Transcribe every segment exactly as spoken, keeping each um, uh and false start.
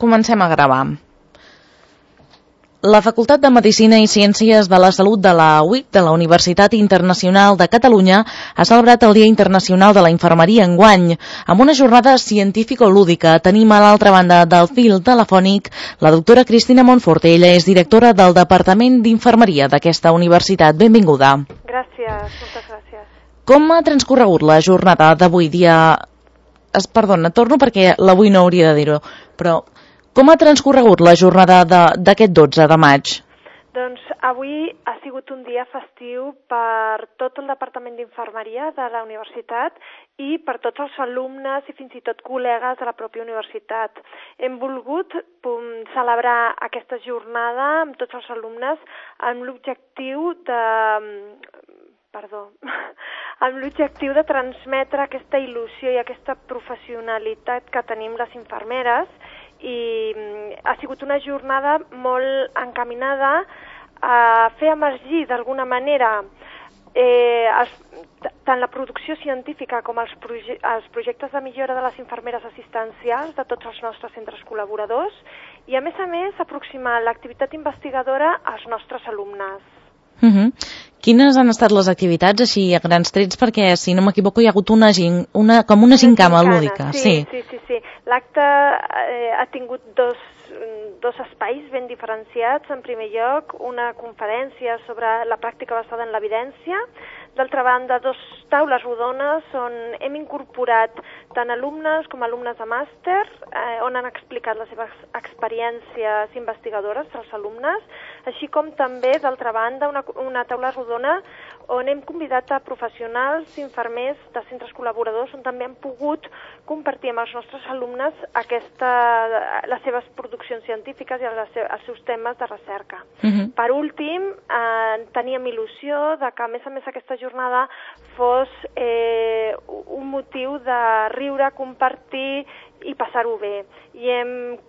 comencem a gravar. La Facultat de Medicina i Ciències de la Salut de la U I C de la Universitat Internacional de Catalunya ha celebrat el Dia Internacional de la Infermeria enguany, amb una jornada científico-lúdica. Tenim a l'altra banda del fil telefònic la doctora Cristina Monforte. Ella és directora del Departament d'Infermeria d'aquesta universitat. Benvinguda. Gràcies, moltes gràcies. Com ha transcorregut la jornada d'avui dia... Es, perdona, torno perquè l'avui no hauria de dir-ho, però com ha transcorregut la jornada d'aquest dotze de maig? Doncs avui ha sigut un dia festiu per tot el Departament d'Infermeria de la universitat i per tots els alumnes i fins i tot col·legues de la pròpia universitat. Hem volgut pum, celebrar aquesta jornada amb tots els alumnes amb l'objectiu de... Perdó, amb l'objectiu de transmetre aquesta il·lusió i aquesta professionalitat que tenim les infermeres, i ha sigut una jornada molt encaminada a fer emergir d'alguna manera eh, els, tant la producció científica com els, proje els projectes de millora de les infermeres assistencials de tots els nostres centres col·laboradors i, a més a més, aproximar l'activitat investigadora als nostres alumnes. Uh-huh. Quines han estat les activitats, així a grans trets, perquè, si no m'equivoco, hi ha hagut una, una com una gincama lúdica. Sí, sí, sí. sí. L'acte eh, ha tingut dos, dos espais ben diferenciats. En primer lloc, una conferència sobre la pràctica basada en l'evidència. D'altra banda, dos taules rodones on hem incorporat tant alumnes com alumnes de màster, eh, on han explicat les seves experiències investigadores als alumnes, així com també, d'altra banda, una, una taula rodona on hem convidat a professionals, infermers de centres col·laboradors, on també hem pogut compartir amb els nostres alumnes aquesta, les seves produccions científiques i els, els seus temes de recerca. Uh-huh. Per últim, eh, teníem il·lusió de que, a més a més, aquesta jornada fos eh, un motiu de riure, compartir i passar-ho bé. I hem,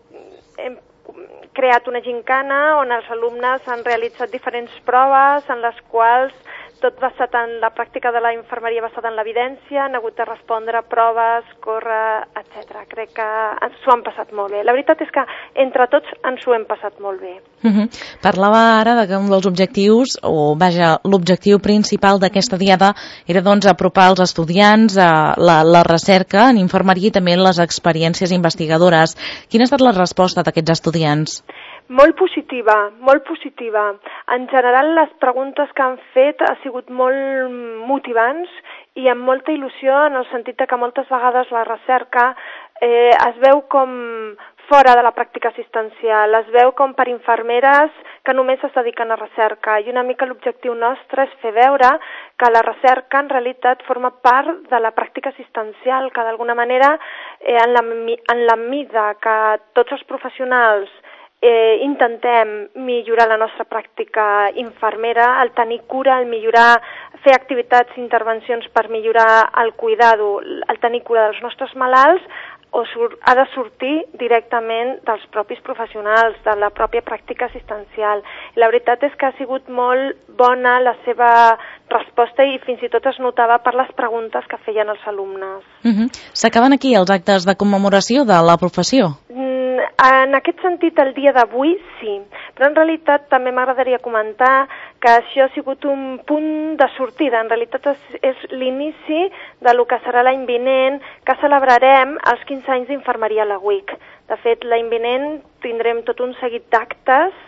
hem creat una gincana on els alumnes han realitzat diferents proves en les quals tot basat en la pràctica de la infermeria basada en l'evidència, han hagut de respondre proves, córrer, etcètera. Crec que s'ho han passat molt bé. La veritat és que entre tots ens ho hem passat molt bé. Uh-huh. Parlava ara de que un dels objectius, o vaja, l'objectiu principal d'aquesta diada era doncs apropar els estudiants a la, la recerca en infermeria i també les experiències investigadores. Quina ha estat la resposta d'aquests estudiants? Molt positiva, molt positiva. En general, les preguntes que han fet han sigut molt motivants i amb molta il·lusió, en el sentit que moltes vegades la recerca eh, es veu com fora de la pràctica assistencial, es veu com per infermeres que només es dediquen a recerca, i una mica l'objectiu nostre és fer veure que la recerca en realitat forma part de la pràctica assistencial, que d'alguna manera eh, en, la, en la mida que tots els professionals Eh, intentem millorar la nostra pràctica infermera, el tenir cura, el millorar, fer activitats i intervencions per millorar el cuidado, el tenir cura dels nostres malalts, o sur ha de sortir directament dels propis professionals, de la pròpia pràctica assistencial. I la veritat és que ha sigut molt bona la seva resposta i fins i tot es notava per les preguntes que feien els alumnes. Uh-huh. S'acaben aquí els actes de commemoració de la professió? Mm, en aquest sentit, el dia d'avui sí, però en realitat també m'agradaria comentar que això ha sigut un punt de sortida. En realitat és, és l'inici de lo que serà l'any vinent, que celebrarem els quinze anys d'infermeria a la U I C. De fet, l'any vinent tindrem tot un seguit d'actes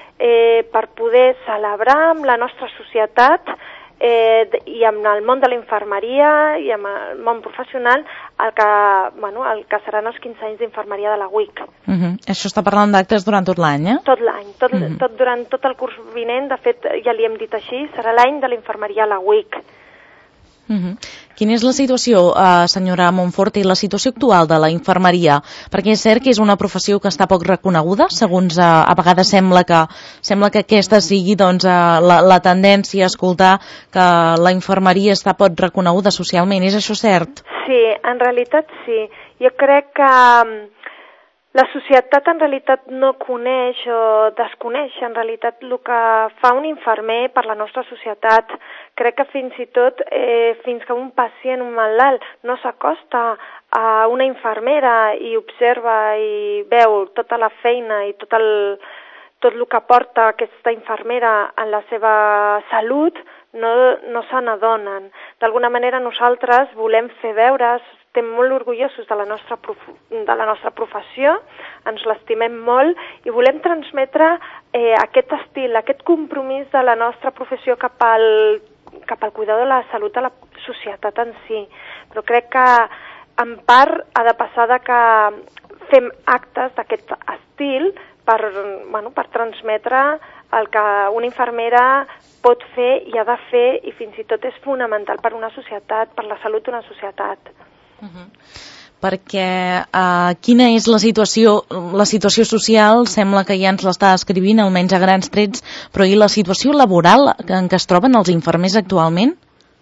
eh, per poder celebrar amb la nostra societat eh, i amb el món de la infermeria i amb el món professional el que, bueno, el que seran els quinze anys d'infermeria de la U I C. Uh-huh. Això està parlant d'actes durant tot l'any, eh? Tot l'any, tot, uh-huh. tot durant tot el curs vinent, de fet ja li hem dit així, serà l'any de la infermeria a la U I C. Uh-huh. Quina és la situació, eh, senyora Monforte, i la situació actual de la infermeria? Perquè és cert que és una professió que està poc reconeguda, segons eh, a vegades sembla que, sembla que aquesta sigui doncs, eh, la, la tendència a escoltar que la infermeria està poc reconeguda socialment. És això cert? Sí, en realitat sí. Jo crec que La societat en realitat no coneix o desconeix en realitat el que fa un infermer per la nostra societat. Crec que fins i tot eh, fins que un pacient, un malalt, no s'acosta a una infermera i observa i veu tota la feina i tot el, tot el que porta aquesta infermera en la seva salut, no, no se n'adonen. D'alguna manera nosaltres volem fer veure, estem molt orgullosos de la nostra, prof... de la nostra professió, ens l'estimem molt i volem transmetre eh, aquest estil, aquest compromís de la nostra professió cap al, cap al cuidador de la salut de la societat en si. Però crec que en part ha de passar de que fem actes d'aquest estil per, bueno, per transmetre el que una infermera pot fer i ha de fer i fins i tot és fonamental per una societat, per la salut d'una societat. Uh -huh. Perquè uh, quina és la situació la situació social, sembla que ja ens l'està escrivint, almenys a grans trets, però i la situació laboral en què es troben els infermers actualment?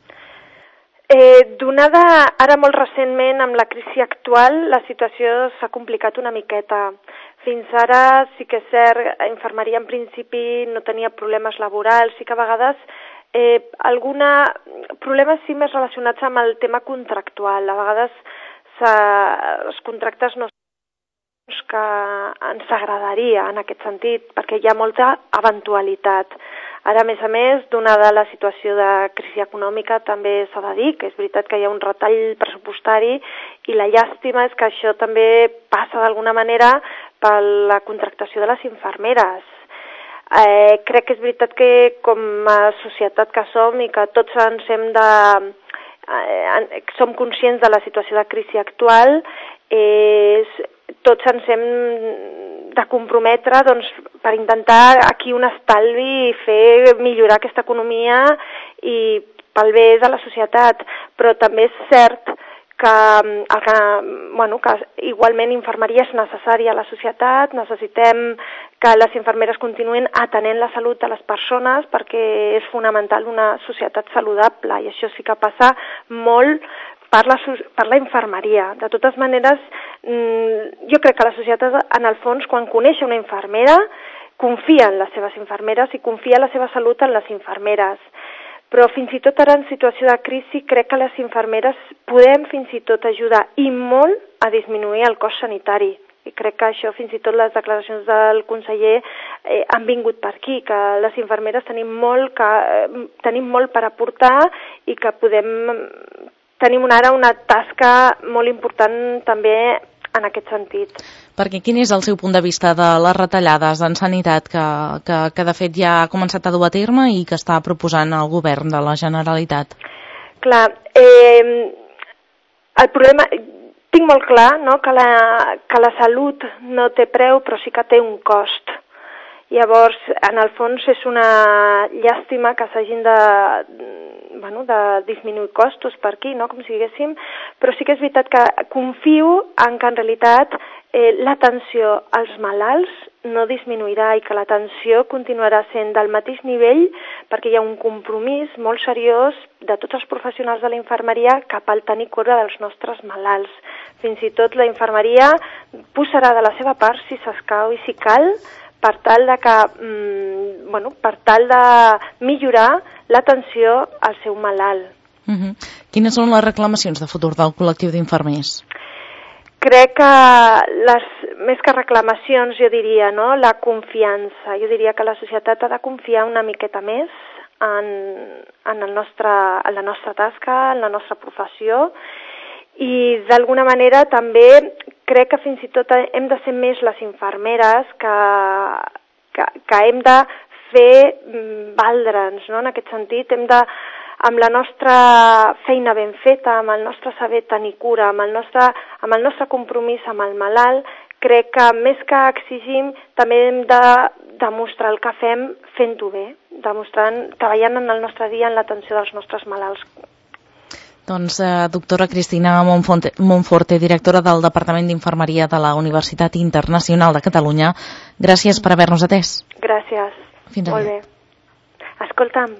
Eh, donada ara molt recentment amb la crisi actual, la situació s'ha complicat una miqueta. Fins ara sí que és cert, infermeria en principi no tenia problemes laborals, sí que a vegades eh, alguna problemes sí més relacionats amb el tema contractual. A vegades els contractes no són que ens agradaria en aquest sentit, perquè hi ha molta eventualitat. Ara, a més a més, donada la situació de crisi econòmica, també s'ha de dir que és veritat que hi ha un retall pressupostari i la llàstima és que això també passa d'alguna manera per la contractació de les infermeres. Eh, crec que és veritat que com a societat que som i que tots ens hem de... Eh, som conscients de la situació de crisi actual, eh, tots ens hem de comprometre doncs, per intentar aquí un estalvi i fer millorar aquesta economia i pel bé de la societat, però també és cert que, el que, bueno, que igualment infermeria és necessària a la societat, necessitem que les infermeres continuïn atenent la salut de les persones perquè és fonamental una societat saludable i això sí que passa molt per la, per la infermeria. De totes maneres, jo crec que la societat, en el fons, quan coneix una infermera, confia en les seves infermeres i confia la seva salut en les infermeres. Però fins i tot ara en situació de crisi crec que les infermeres podem fins i tot ajudar i molt a disminuir el cost sanitari. I crec que això fins i tot les declaracions del conseller eh, han vingut per aquí, que les infermeres tenim molt, que, eh, tenim molt per aportar i que podem... Tenim ara una tasca molt important també en aquest sentit. Perquè quin és el seu punt de vista de les retallades en sanitat que, que, que de fet ja ha començat a dur a terme i que està proposant el govern de la Generalitat? Clar, eh, el problema... Tinc molt clar, no?, que la, que la salut no té preu però sí que té un cost. Llavors, en el fons és una llàstima que s'hagin de, bueno, de disminuir costos per aquí, no?, com si diguéssim, però sí que és veritat que confio en que en realitat eh, l'atenció als malalts no disminuirà i que l'atenció continuarà sent del mateix nivell perquè hi ha un compromís molt seriós de tots els professionals de la infermeria cap al tenir cura dels nostres malalts. Fins i tot la infermeria posarà de la seva part si s'escau i si cal per tal de que, mm, bueno, per tal de millorar l'atenció al seu malalt. Uh-huh. Quines són les reclamacions de futur del col·lectiu d'infermers? Crec que les, més que reclamacions, jo diria, no?, la confiança. Jo diria que la societat ha de confiar una miqueta més en, en, el nostre, en la nostra tasca, en la nostra professió, i d'alguna manera també crec que fins i tot hem de ser més les infermeres que, que, que hem de fer valdre'ns, no?, en aquest sentit. Hem de, amb la nostra feina ben feta, amb el nostre saber tenir cura, amb el nostre, amb el nostre compromís amb el malalt, crec que més que exigim també hem de demostrar el que fem fent-ho bé, demostrant, treballant en el nostre dia en l'atenció dels nostres malalts. Doncs, eh, doctora Cristina Monforte, Monforte, directora del Departament d'Infermeria de la Universitat Internacional de Catalunya, gràcies per haver-nos atès. Gràcies. Fins Molt bé. Escolta'm,